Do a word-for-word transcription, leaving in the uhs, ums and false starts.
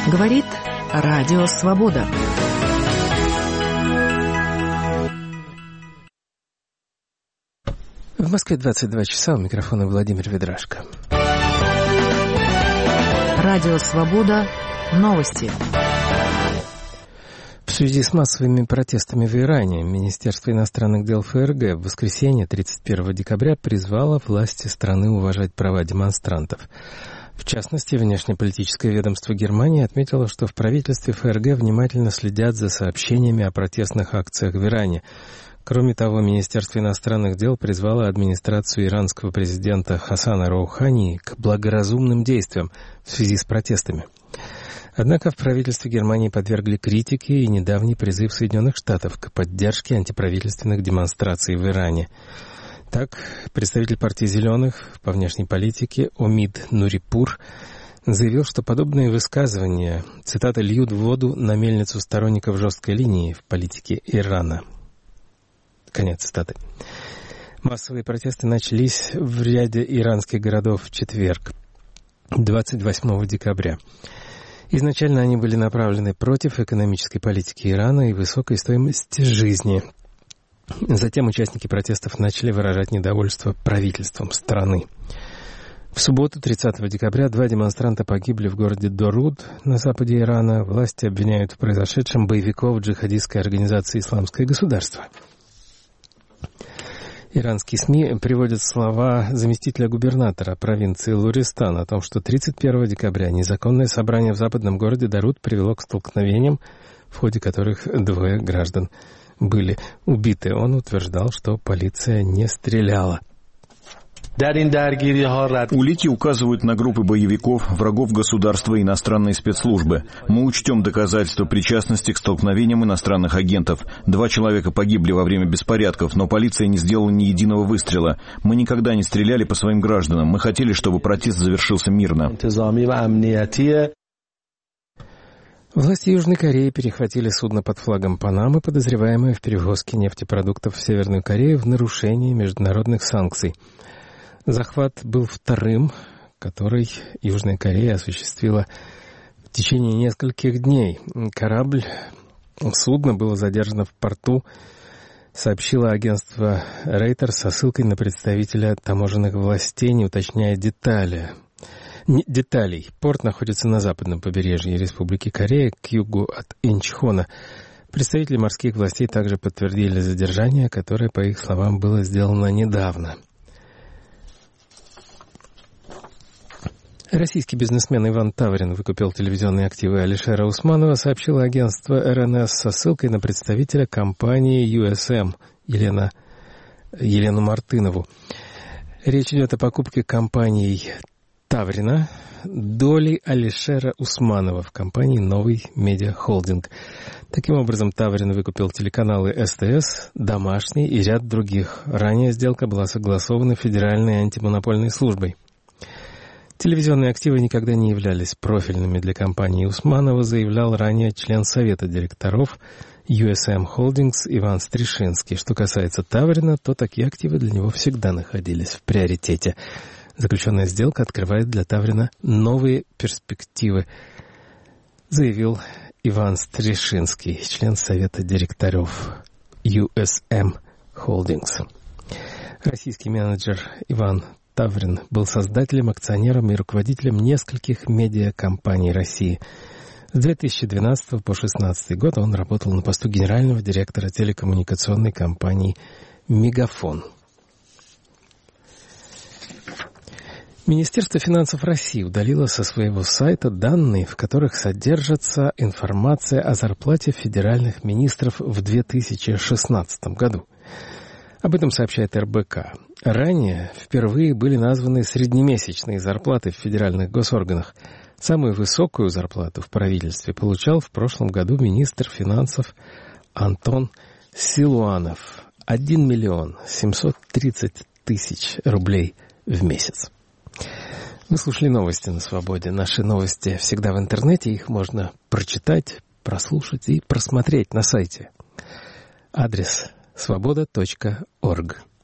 Говорит Радио Свобода. В Москве двадцать два часа, у микрофона Владимир Ведрашко. Радио Свобода. Новости. В связи с массовыми протестами в Иране Министерство иностранных дел ФРГ в воскресенье тридцать первого декабря призвало власти страны уважать права демонстрантов. В частности, внешнеполитическое ведомство Германии отметило, что в правительстве ФРГ внимательно следят за сообщениями о протестных акциях в Иране. Кроме того, Министерство иностранных дел призвало администрацию иранского президента Хасана Роухани к благоразумным действиям в связи с протестами. Однако в правительстве Германии подвергли критике и недавний призыв Соединенных Штатов к поддержке антиправительственных демонстраций в Иране. Так, представитель партии «Зеленых» по внешней политике Омид Нурипур заявил, что подобные высказывания, цитата, «льют воду на мельницу сторонников жесткой линии в политике Ирана». Конец цитаты. Массовые протесты начались в ряде иранских городов в четверг, двадцать восьмого декабря. Изначально они были направлены против экономической политики Ирана и высокой стоимости жизни. Затем участники протестов начали выражать недовольство правительством страны. В субботу, тридцатого декабря, два демонстранта погибли в городе Доруд на западе Ирана. Власти обвиняют в произошедшем боевиков джихадистской организации «Исламское государство». Иранские СМИ приводят слова заместителя губернатора провинции Луристан о том, что тридцать первого декабря незаконное собрание в западном городе Доруд привело к столкновениям, в ходе которых двое граждан были убиты. Он утверждал, что полиция не стреляла. Улики указывают на группы боевиков, врагов государства и иностранные спецслужбы. Мы учтем доказательства причастности к столкновениям иностранных агентов. Два человека погибли во время беспорядков, но полиция не сделала ни единого выстрела. Мы никогда не стреляли по своим гражданам. Мы хотели, чтобы протест завершился мирно. Власти Южной Кореи перехватили судно под флагом Панамы, подозреваемое в перевозке нефтепродуктов в Северную Корею в нарушении международных санкций. Захват был вторым, который Южная Корея осуществила в течение нескольких дней. Корабль, судно было задержано в порту, сообщило агентство Рейтер со ссылкой на представителя таможенных властей, не уточняя детали. Деталей. Порт находится на западном побережье Республики Корея, к югу от Инчхона. Представители морских властей также подтвердили задержание, которое, по их словам, было сделано недавно. Российский бизнесмен Иван Таврин выкупил телевизионные активы Алишера Усманова, сообщило агентство эр эн эс со ссылкой на представителя компании ю эс эм Елена, Елену Мартынову. Речь идет о покупке компанией Таврина доли Алишера Усманова в компании «Новый Медиа Холдинг». Таким образом, Таврин выкупил телеканалы эс тэ эс, «Домашний» и ряд других. Ранее сделка была согласована Федеральной антимонопольной службой. Телевизионные активы никогда не являлись профильными для компании Усманова, заявлял ранее член Совета директоров ю эс эм Holdings Иван Стришинский. Что касается Таврина, то такие активы для него всегда находились в приоритете. Заключенная сделка открывает для Таврина новые перспективы, заявил Иван Стришинский, член Совета директоров ю эс эм Holdings. Российский менеджер Иван Таврин был создателем, акционером и руководителем нескольких медиакомпаний России. С две тысячи двенадцатого по две тысячи шестнадцатый год он работал на посту генерального директора телекоммуникационной компании «Мегафон». Министерство финансов России удалило со своего сайта данные, в которых содержится информация о зарплате федеральных министров в две тысячи шестнадцатом году. Об этом сообщает эр бэ ка. Ранее впервые были названы среднемесячные зарплаты в федеральных госорганах. Самую высокую зарплату в правительстве получал в прошлом году министр финансов Антон Силуанов. один миллион семьсот тридцать тысяч рублей в месяц. Вы слушали новости на Свободе. Наши новости всегда в интернете. Их можно прочитать, прослушать и просмотреть на сайте. Адрес свобода точка орг.